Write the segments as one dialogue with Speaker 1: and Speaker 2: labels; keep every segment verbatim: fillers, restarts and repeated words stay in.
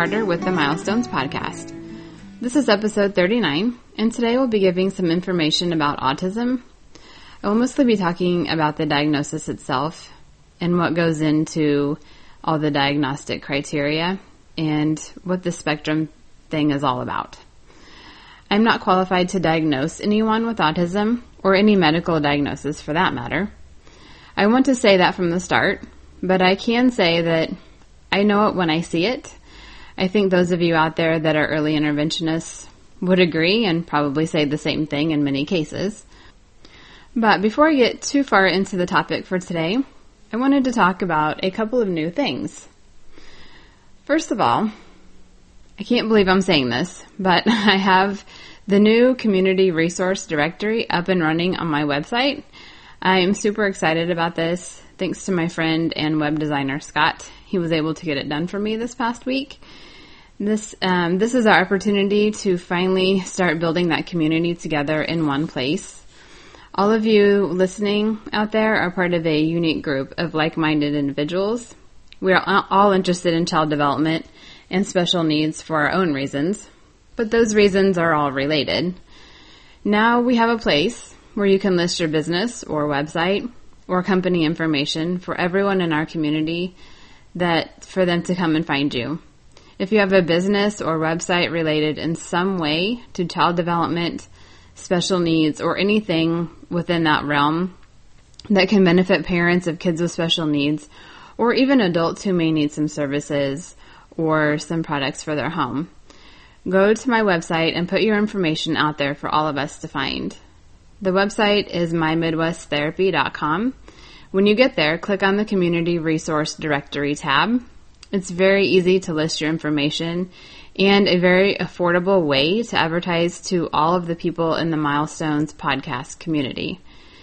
Speaker 1: Carter with the Milestones Podcast. This is episode thirty-nine, and today we'll be giving some information about autism. I will mostly be talking about the diagnosis itself and what goes into all the diagnostic criteria and what the spectrum thing is all about. I'm not qualified to diagnose anyone with autism or any medical diagnosis for that matter. I want to say that from the start, but I can say that I know it when I see it. I think those of you out there that are early interventionists would agree and probably say the same thing in many cases. But before I get too far into the topic for today, I wanted to talk about a couple of new things. First of all, I can't believe I'm saying this, but I have the new community resource directory up and running on my website. I am super excited about this, thanks to my friend and web designer Scott. He was able to get it done for me this past week. This um, this is our opportunity to finally start building that community together in one place. All of you listening out there are part of a unique group of like-minded individuals. We are all interested in child development and special needs for our own reasons, but those reasons are all related. Now we have a place where you can list your business or website or company information for everyone in our community, that for them to come and find you. If you have a business or website related in some way to child development, special needs, or anything within that realm that can benefit parents of kids with special needs, or even adults who may need some services or some products for their home, go to my website and put your information out there for all of us to find. The website is my midwest therapy dot com. When you get there, click on the Community Resource Directory tab. It's very easy to list your information and a very affordable way to advertise to all of the people in the Milestones podcast community.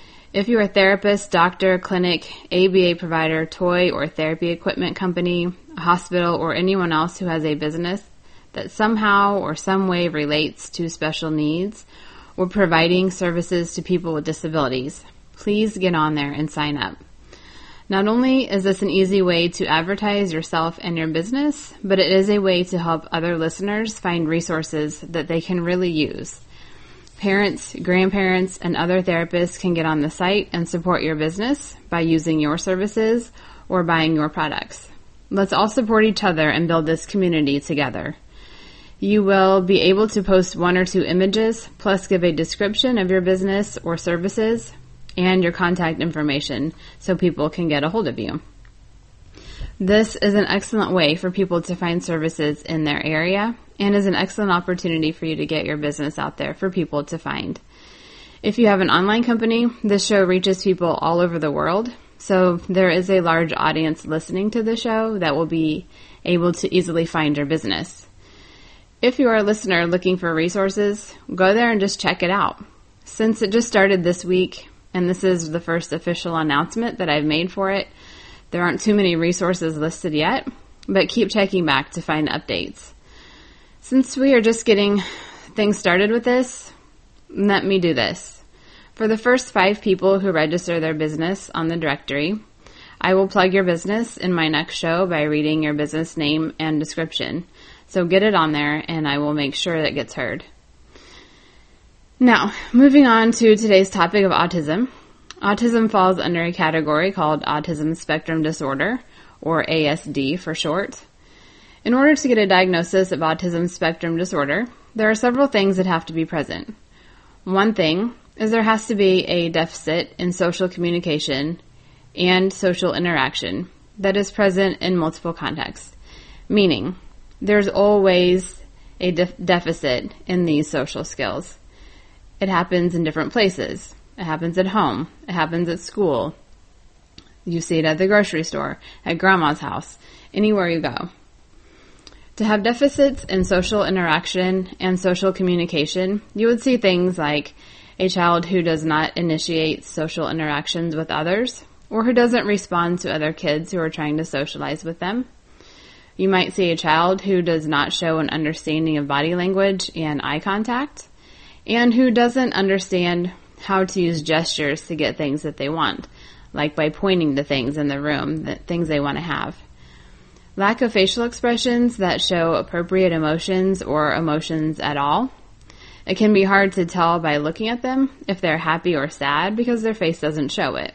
Speaker 1: If you're a therapist, doctor, clinic, A B A provider, toy or therapy equipment company, a hospital, or anyone else who has a business that somehow or some way relates to special needs or providing services to people with disabilities, please get on there and sign up. Not only is this an easy way to advertise yourself and your business, but it is a way to help other listeners find resources that they can really use. Parents, grandparents, and other therapists can get on the site and support your business by using your services or buying your products. Let's all support each other and build this community together. You will be able to post one or two images, plus give a description of your business or services and your contact information so people can get a hold of you. This is an excellent way for people to find services in their area and is an excellent opportunity for you to get your business out there for people to find. If you have an online company, this show reaches people all over the world, so there is a large audience listening to the show that will be able to easily find your business. If you are a listener looking for resources, go there and just check it out. Since it just started this week, and this is the first official announcement that I've made for it, there aren't too many resources listed yet, but keep checking back to find updates. Since we are just getting things started with this, let me do this. For the first five people who register their business on the directory, I will plug your business in my next show by reading your business name and description. So get it on there and I will make sure that gets heard. Now, moving on to today's topic of autism. Autism falls under a category called Autism Spectrum Disorder, or A S D for short. In order to get a diagnosis of autism spectrum disorder, there are several things that have to be present. One thing is there has to be a deficit in social communication and social interaction that is present in multiple contexts, meaning there's always a def- deficit in these social skills. It happens in different places. It happens at home. It happens at school. You see it at the grocery store, at grandma's house, anywhere you go. To have deficits in social interaction and social communication, you would see things like a child who does not initiate social interactions with others, or who doesn't respond to other kids who are trying to socialize with them. You might see a child who does not show an understanding of body language and eye contact, and who doesn't understand how to use gestures to get things that they want, like by pointing to things in the room, that things they want to have. lack of facial expressions that show appropriate emotions or emotions at all. It can be hard to tell by looking at them if they're happy or sad because their face doesn't show it.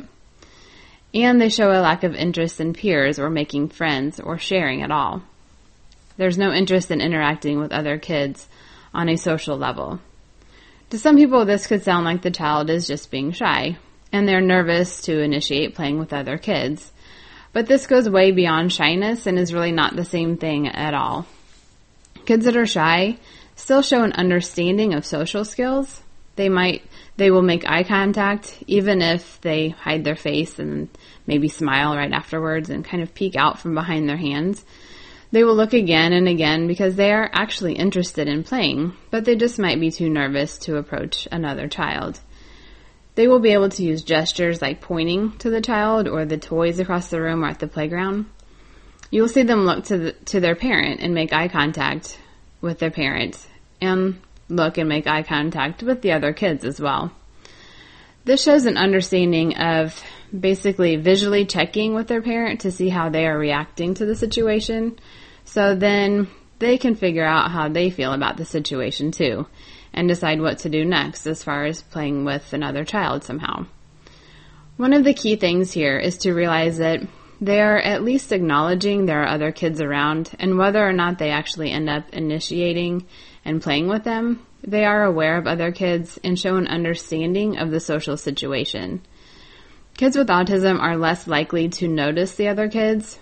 Speaker 1: And they show a lack of interest in peers or making friends or sharing at all. There's no interest in interacting with other kids on a social level. To some people, this could sound like the child is just being shy, and they're nervous to initiate playing with other kids. But this goes way beyond shyness and is really not the same thing at all. Kids that are shy still show an understanding of social skills. They might, they will make eye contact even if they hide their face and maybe smile right afterwards and kind of peek out from behind their hands. They will look again and again because they are actually interested in playing, but they just might be too nervous to approach another child. They will be able to use gestures like pointing to the child or the toys across the room or at the playground. You will see them look to the, to their parent and make eye contact with their parent, and look and make eye contact with the other kids as well. This shows an understanding of basically visually checking with their parent to see how they are reacting to the situation, so then they can figure out how they feel about the situation too, and decide what to do next as far as playing with another child somehow. One of the key things here is to realize that they are at least acknowledging there are other kids around, and whether or not they actually end up initiating and playing with them, they are aware of other kids and show an understanding of the social situation. Kids with autism are less likely to notice the other kids,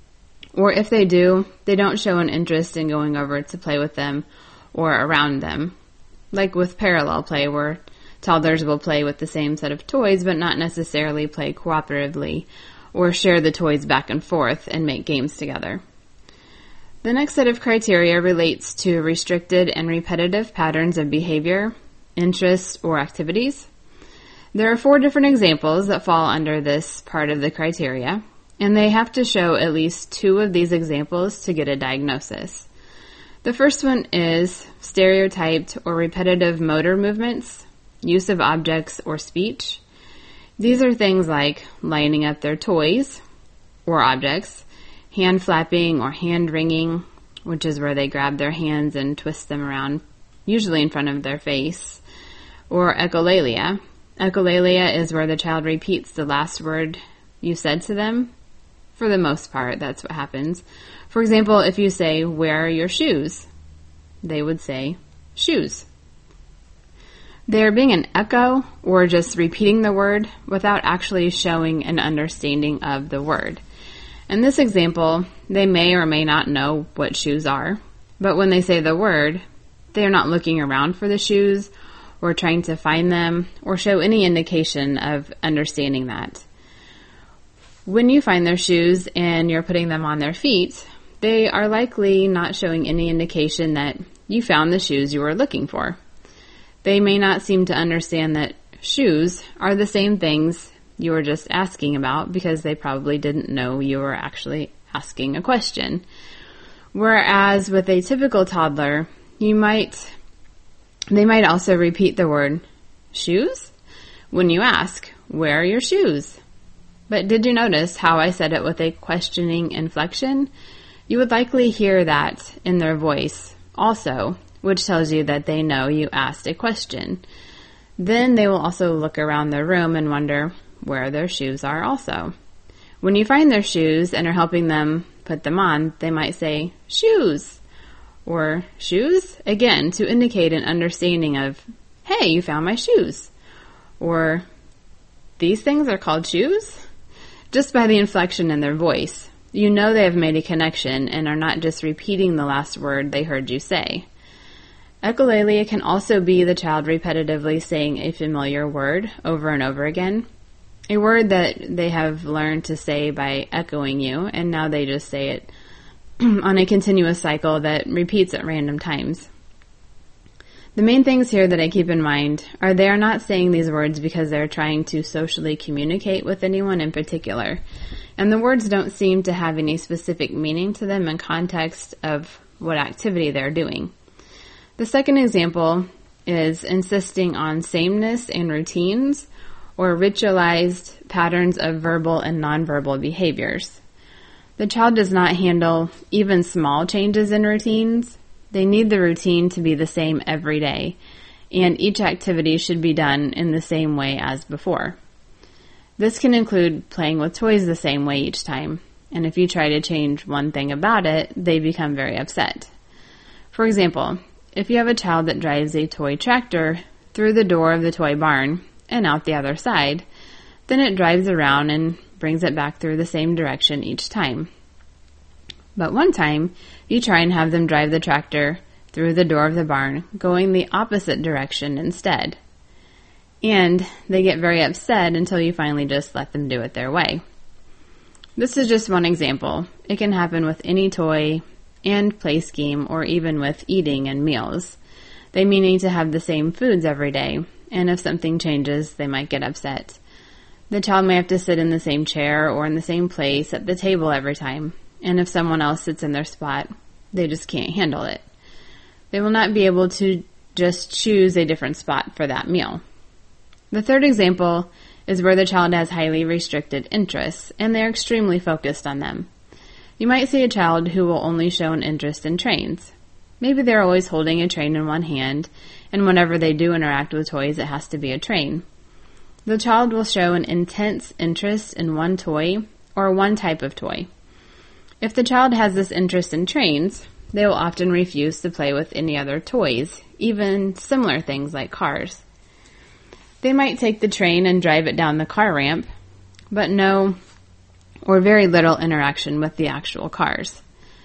Speaker 1: or if they do, they don't show an interest in going over to play with them or around them. Like with parallel play, where toddlers will play with the same set of toys but not necessarily play cooperatively or share the toys back and forth and make games together. The next set of criteria relates to restricted and repetitive patterns of behavior, interests, or activities. There are four different examples that fall under this part of the criteria, and they have to show at least two of these examples to get a diagnosis. The first one is stereotyped or repetitive motor movements, use of objects or speech. These are things like lining up their toys or objects, hand flapping or hand wringing, which is where they grab their hands and twist them around, usually in front of their face, or echolalia. Echolalia is where the child repeats the last word you said to them. For the most part, that's what happens. For example, if you say, "Where are your shoes?" they would say, "Shoes." They are being an echo or just repeating the word without actually showing an understanding of the word. In this example, they may or may not know what shoes are, but when they say the word, they are not looking around for the shoes or trying to find them or show any indication of understanding that. When you find their shoes and you're putting them on their feet, they are likely not showing any indication that you found the shoes you were looking for. They may not seem to understand that shoes are the same things you were just asking about because they probably didn't know you were actually asking a question. Whereas with a typical toddler, you might, they might also repeat the word shoes when you ask, "Where are your shoes?" But did you notice how I said it with a questioning inflection? You would likely hear that in their voice also, which tells you that they know you asked a question. Then they will also look around their room and wonder where their shoes are also. When you find their shoes and are helping them put them on, they might say, "Shoes," or "Shoes," again, to indicate an understanding of, "Hey, you found my shoes," or "These things are called shoes?" Just by the inflection in their voice, you know they have made a connection and are not just repeating the last word they heard you say. Echolalia can also be the child repetitively saying a familiar word over and over again, a word that they have learned to say by echoing you, and now they just say it on a continuous cycle that repeats at random times. The main things here that I keep in mind are they are not saying these words because they're trying to socially communicate with anyone in particular, and the words don't seem to have any specific meaning to them in context of what activity they're doing. The second example is insisting on sameness and routines or ritualized patterns of verbal and nonverbal behaviors. The child does not handle even small changes in routines. They need the routine to be the same every day, and each activity should be done in the same way as before. This can include playing with toys the same way each time, and if you try to change one thing about it, they become very upset. For example, if you have a child that drives a toy tractor through the door of the toy barn and out the other side, then it drives around and brings it back through the same direction each time. But one time, you try and have them drive the tractor through the door of the barn, going the opposite direction instead. And they get very upset until you finally just let them do it their way. This is just one example. It can happen with any toy and play scheme, or even with eating and meals. They may need to have the same foods every day, and if something changes, they might get upset. The child may have to sit in the same chair or in the same place at the table every time, and if someone else sits in their spot, they just can't handle it. They will not be able to just choose a different spot for that meal. The third example is where the child has highly restricted interests, and they are extremely focused on them. You might see a child who will only show an interest in trains. Maybe they're always holding a train in one hand, and whenever they do interact with toys, it has to be a train. The child will show an intense interest in one toy or one type of toy. If the child has this interest in trains, they will often refuse to play with any other toys, even similar things like cars. They might take the train and drive it down the car ramp, but no or very little interaction with the actual cars.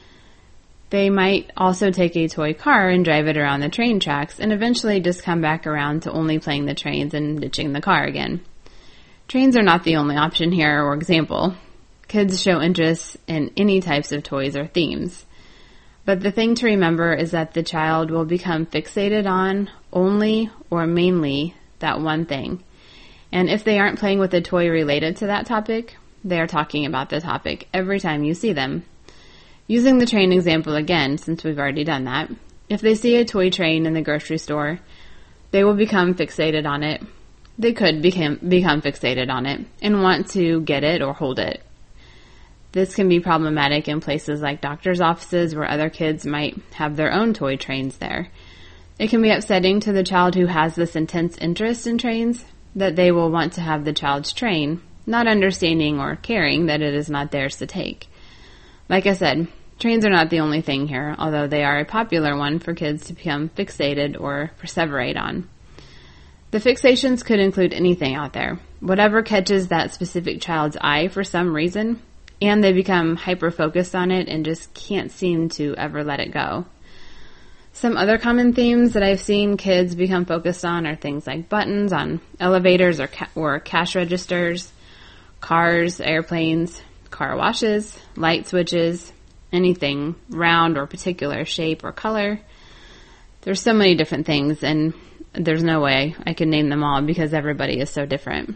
Speaker 1: They might also take a toy car and drive it around the train tracks and eventually just come back around to only playing the trains and ditching the car again. Trains are not the only option here or example. Kids show interest in any types of toys or themes. But the thing to remember is that the child will become fixated on only or mainly that one thing. And if they aren't playing with a toy related to that topic, they are talking about the topic every time you see them. Using the train example again, since we've already done that, if they see a toy train in the grocery store, they will become fixated on it. They could become, become fixated on it and want to get it or hold it. This can be problematic in places like doctor's offices where other kids might have their own toy trains there. It can be upsetting to the child who has this intense interest in trains that they will want to have the child's train, not understanding or caring that it is not theirs to take. Like I said, trains are not the only thing here, although they are a popular one for kids to become fixated or perseverate on. The fixations could include anything out there, whatever catches that specific child's eye for some reason, and they become hyper-focused on it and just can't seem to ever let it go. Some other common themes that I've seen kids become focused on are things like buttons on elevators or, ca- or cash registers, cars, airplanes, car washes, light switches, anything round or particular shape or color. There's so many different things, and there's no way I can name them all because everybody is so different.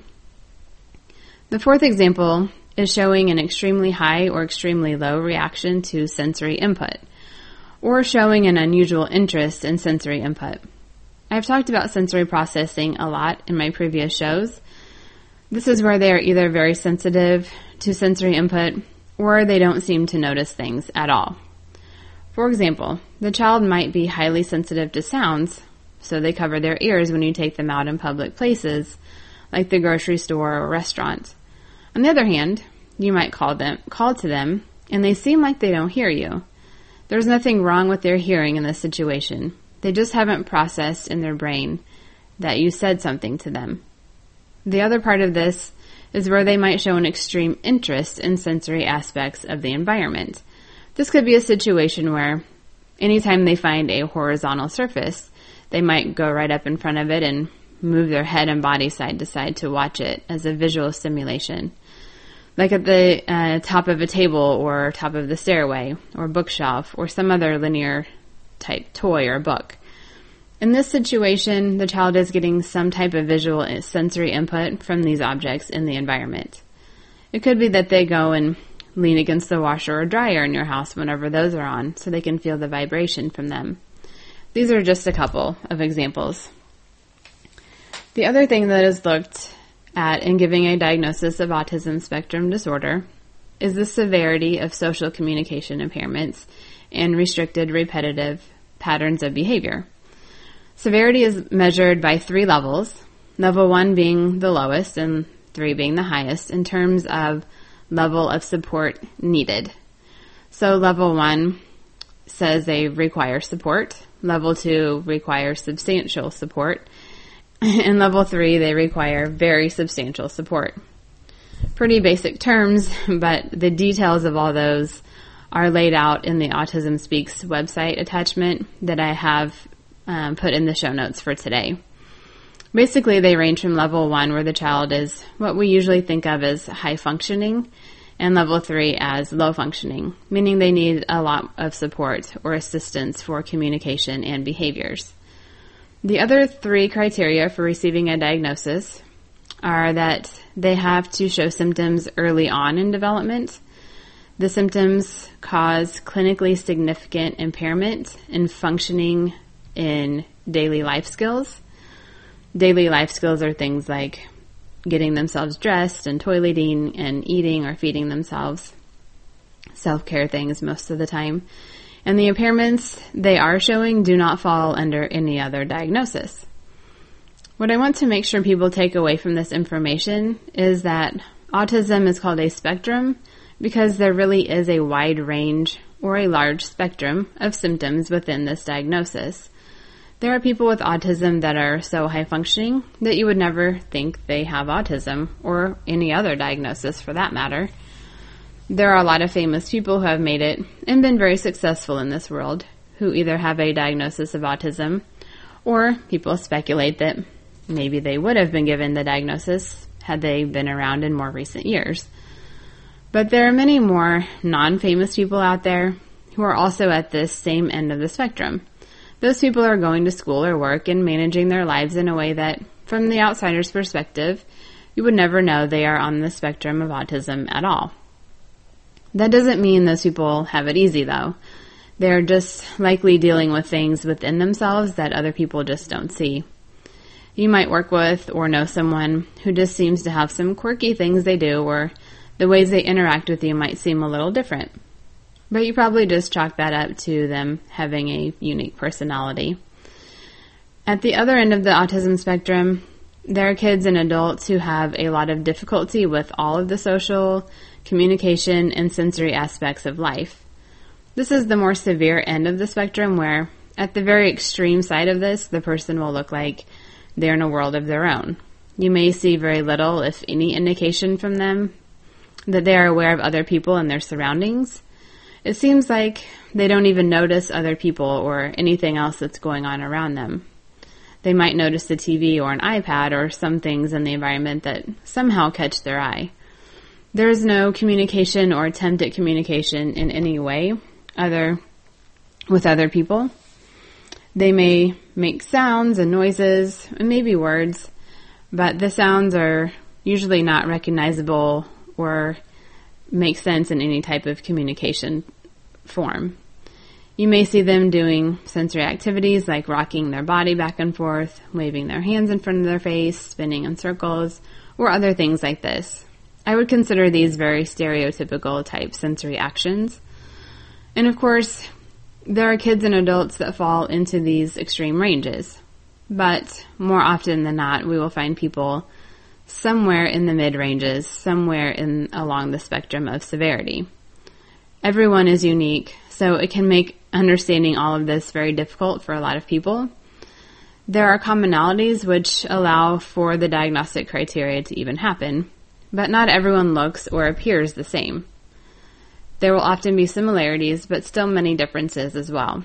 Speaker 1: The fourth example is showing an extremely high or extremely low reaction to sensory input, or showing an unusual interest in sensory input. I've talked about sensory processing a lot in my previous shows. This is where they are either very sensitive to sensory input or they don't seem to notice things at all. For example, the child might be highly sensitive to sounds, so they cover their ears when you take them out in public places, like the grocery store or restaurant. On the other hand, you might call them, call to them, and they seem like they don't hear you. There's nothing wrong with their hearing in this situation. They just haven't processed in their brain that you said something to them. The other part of this is where they might show an extreme interest in sensory aspects of the environment. This could be a situation where anytime they find a horizontal surface, they might go right up in front of it and move their head and body side to side to watch it as a visual stimulation. Like at the uh, top of a table or top of the stairway or bookshelf or some other linear type toy or book. In this situation, the child is getting some type of visual sensory input from these objects in the environment. It could be that they go and lean against the washer or dryer in your house whenever those are on so they can feel the vibration from them. These are just a couple of examples. The other thing that is looked at in giving a diagnosis of autism spectrum disorder is the severity of social communication impairments and restricted repetitive patterns of behavior. Severity is measured by three levels, level one being the lowest and three being the highest in terms of level of support needed. So level one says they require support, level two requires substantial support, and level three they require very substantial support. Pretty basic terms, but the details of all those are laid out in the Autism Speaks website attachment that I have um, put in the show notes for today. Basically, they range from level one, where the child is what we usually think of as high functioning, and level three as low functioning, meaning they need a lot of support or assistance for communication and behaviors. The other three criteria for receiving a diagnosis are that they have to show symptoms early on in development. The symptoms cause clinically significant impairment in functioning in daily life skills. Daily life skills are things like getting themselves dressed and toileting and eating or feeding themselves. Self-care things most of the time. And the impairments they are showing do not fall under any other diagnosis. What I want to make sure people take away from this information is that autism is called a spectrum because there really is a wide range or a large spectrum of symptoms within this diagnosis. There are people with autism that are so high functioning that you would never think they have autism or any other diagnosis for that matter. There are a lot of famous people who have made it and been very successful in this world who either have a diagnosis of autism or people speculate that maybe they would have been given the diagnosis had they been around in more recent years. But there are many more non-famous people out there who are also at this same end of the spectrum. Those people are going to school or work and managing their lives in a way that, from the outsider's perspective, you would never know they are on the spectrum of autism at all. That doesn't mean those people have it easy, though. They're just likely dealing with things within themselves that other people just don't see. You might work with or know someone who just seems to have some quirky things they do, or the ways they interact with you might seem a little different. But you probably just chalk that up to them having a unique personality. At the other end of the autism spectrum, there are kids and adults who have a lot of difficulty with all of the social, communication, and sensory aspects of life. This is the more severe end of the spectrum where, at the very extreme side of this, the person will look like they're in a world of their own. You may see very little, if any, indication from them that they are aware of other people and their surroundings. It seems like they don't even notice other people or anything else that's going on around them. They might notice the T V or an iPad or some things in the environment that somehow catch their eye. There is no communication or attempt at communication in any way other with other people. They may make sounds and noises and maybe words, but the sounds are usually not recognizable or make sense in any type of communication form. You may see them doing sensory activities like rocking their body back and forth, waving their hands in front of their face, spinning in circles, or other things like this. I would consider these very stereotypical type sensory actions. And of course, there are kids and adults that fall into these extreme ranges. But more often than not, we will find people somewhere in the mid-ranges, somewhere in along the spectrum of severity. Everyone is unique, so it can make understanding all of this very difficult for a lot of people. There are commonalities which allow for the diagnostic criteria to even happen, but not everyone looks or appears the same. There will often be similarities, but still many differences as well.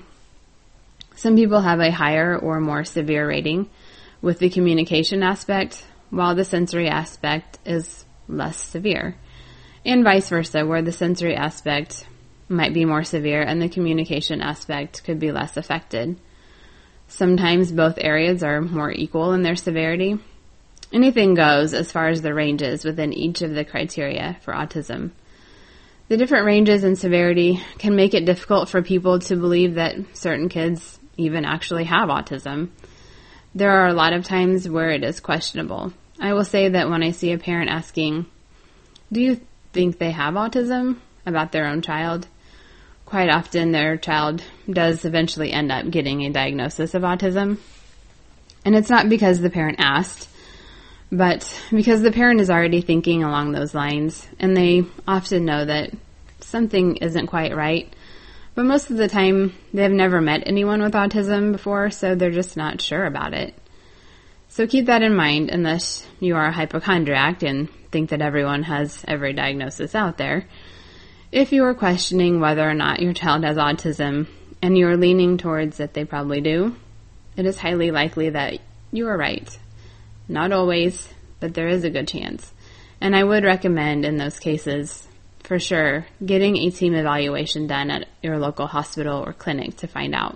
Speaker 1: Some people have a higher or more severe rating with the communication aspect, while the sensory aspect is less severe, and vice versa, where the sensory aspect might be more severe and the communication aspect could be less affected. Sometimes both areas are more equal in their severity. Anything goes as far as the ranges within each of the criteria for autism. The different ranges in severity can make it difficult for people to believe that certain kids even actually have autism. There are a lot of times where it is questionable. I will say that when I see a parent asking, "Do you think they have autism about their own child, quite often their child does eventually end up getting a diagnosis of autism. And it's not because the parent asked, but because the parent is already thinking along those lines, and they often know that something isn't quite right. But most of the time, they've never met anyone with autism before, so they're just not sure about it. So keep that in mind unless you are a hypochondriac and think that everyone has every diagnosis out there. If you are questioning whether or not your child has autism and you are leaning towards that they probably do, it is highly likely that you are right. Not always, but there is a good chance. And I would recommend in those cases, for sure, getting a team evaluation done at your local hospital or clinic to find out.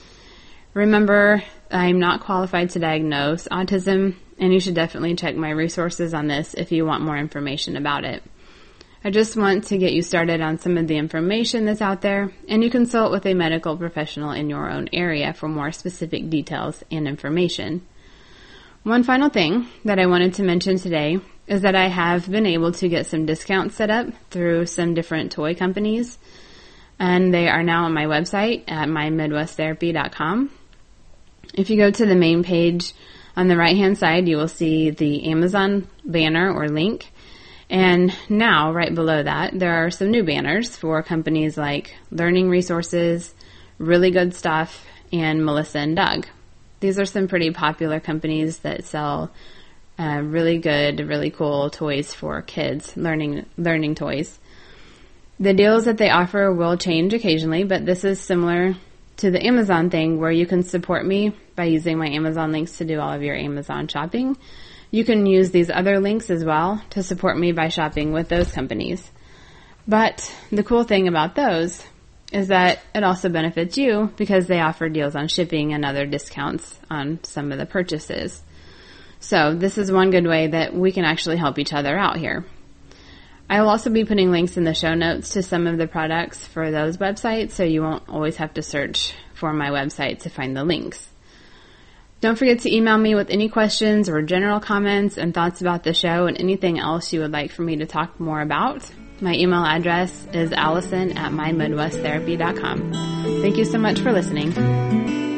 Speaker 1: Remember, I'm not qualified to diagnose autism, and you should definitely check my resources on this if you want more information about it. I just want to get you started on some of the information that's out there, and you consult with a medical professional in your own area for more specific details and information. One final thing that I wanted to mention today is that I have been able to get some discounts set up through some different toy companies, and they are now on my website at my midwest therapy dot com. If you go to the main page on the right-hand side, you will see the Amazon banner or link. And now, right below that, there are some new banners for companies like Learning Resources, Really Good Stuff, and Melissa and Doug. These are some pretty popular companies that sell uh, really good, really cool toys for kids, learning learning toys. The deals that they offer will change occasionally, but this is similar to the Amazon thing where you can support me by using my Amazon links to do all of your Amazon shopping. You can use these other links as well to support me by shopping with those companies. But the cool thing about those is that it also benefits you because they offer deals on shipping and other discounts on some of the purchases. So this is one good way that we can actually help each other out here. I will also be putting links in the show notes to some of the products for those websites, so you won't always have to search for my website to find the links. Don't forget to email me with any questions or general comments and thoughts about the show and anything else you would like for me to talk more about. My email address is allison at my midwest therapy dot com. Thank you so much for listening.